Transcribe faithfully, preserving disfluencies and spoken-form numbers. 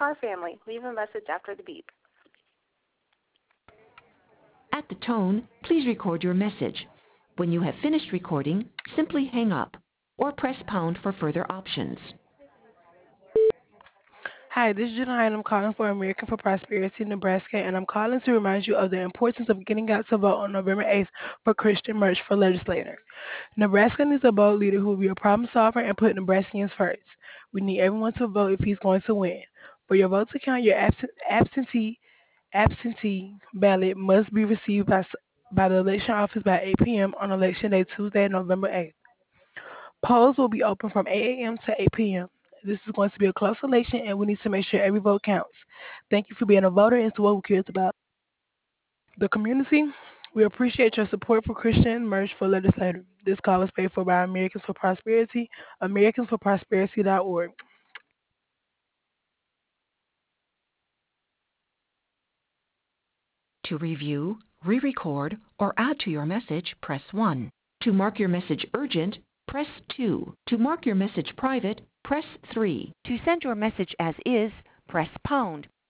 Car family. Leave a message after the beep. At the tone, please record your message. When you have finished recording, simply hang up or press pound for further options. Hi, this is Janine. I'm calling for American for Prosperity, Nebraska, and I'm calling to remind you of the importance of getting out to vote on November eighth for Christian Merch for legislator. Nebraska needs a bold leader who will be a problem solver and put Nebraskans first. We need everyone to vote if he's going to win. For your vote to count, your absent, absentee absentee ballot must be received by, s- by the election office by eight p.m. on election day Tuesday, November eighth. Polls will be open from eight a.m. to eight p.m. This is going to be a close election, and we need to make sure every vote counts. Thank you for being a voter and to what we care about the community. We appreciate your support for Christian Merch for Legislator. This call is paid for by Americans for Prosperity, americans for prosperity dot org. To review, re-record, or add to your message, press one. To mark your message urgent, press two. To mark your message private, press three. To send your message as is, press pound.